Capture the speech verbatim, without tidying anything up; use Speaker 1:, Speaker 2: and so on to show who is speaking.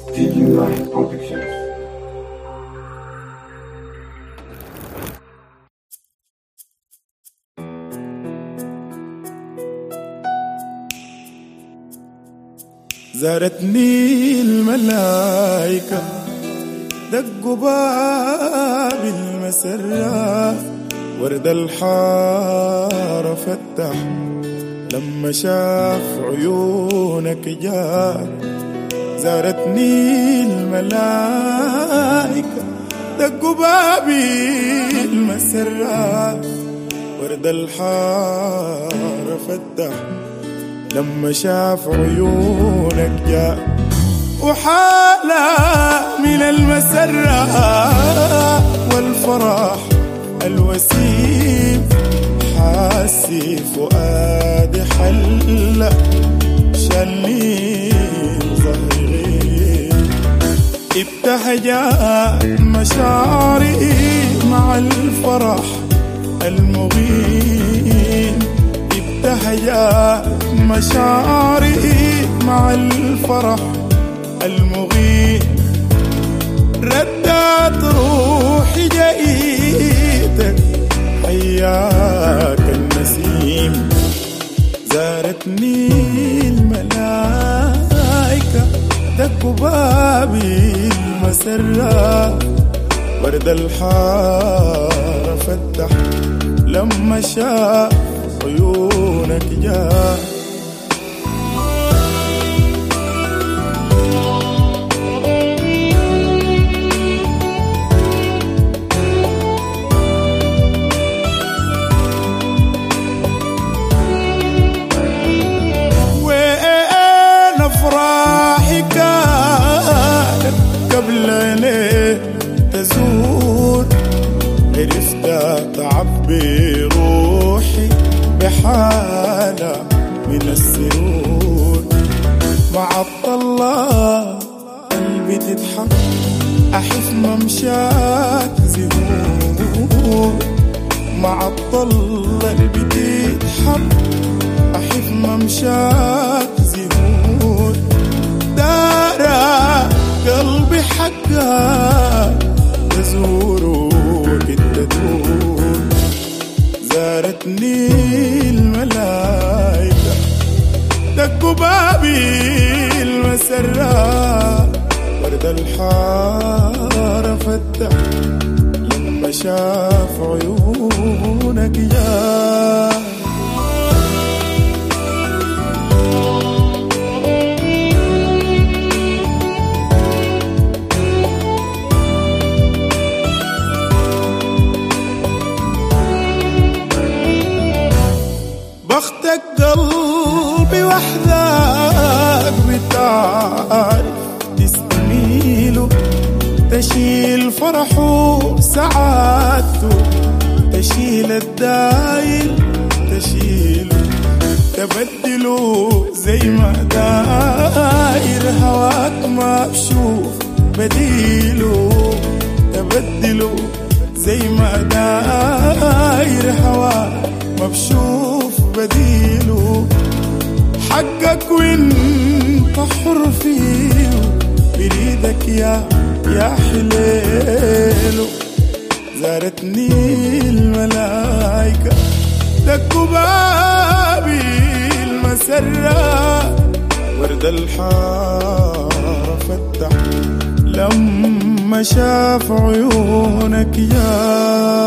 Speaker 1: City Life Productions.
Speaker 2: زارتني الملايكة دقوا باب المسرة، ورد الحارة فتح لما شاف عيونك جار. زارتني الملايكة دقوا باب المسرة، ورد الحارة فتح لما شاف عيونك جاء. وحالة من المسرة والفرح الوسيم، حاسي فؤادي حلة شالني ظهري. ابتهجت مشاعري مع الفرح المغيم، ابتهجت مشاعري مع الفرح المغيب. ردت روحي جئتك حياك النسيم. زارتني الملائكة دقوا بابي المسرة، ورد الحارة فتح لما شاف عيونك جاء. وين افراحي كانت قبل ليل تزول، عرفت تعبي روحي بحالة من السرور. مع الطلة قلبي تضحك أحس ممشاك زهور. مع الطلة قلبي تضحك أحس ممشاك زهور. دارا قلبي حقا تزورك التدور. زارتني الملايكة دقوا بابي المسرة، ورد الحارة فتح لما شاف عيونك جاء. بختك قلبي وحدك بتعرف تستميله، تشيل فرحه سعادته، تشيل الداير تشيله، تبدله زي ما داير هواك ما بشوف بديله. تبدله زي ما داير هواك ما بشوف بديله. حقك وانت حر فيه بريدك يا يا حليله. زارتني الملايكة دقوا بابي المسرة، ورد الحارة فتح لما شاف عيونك يا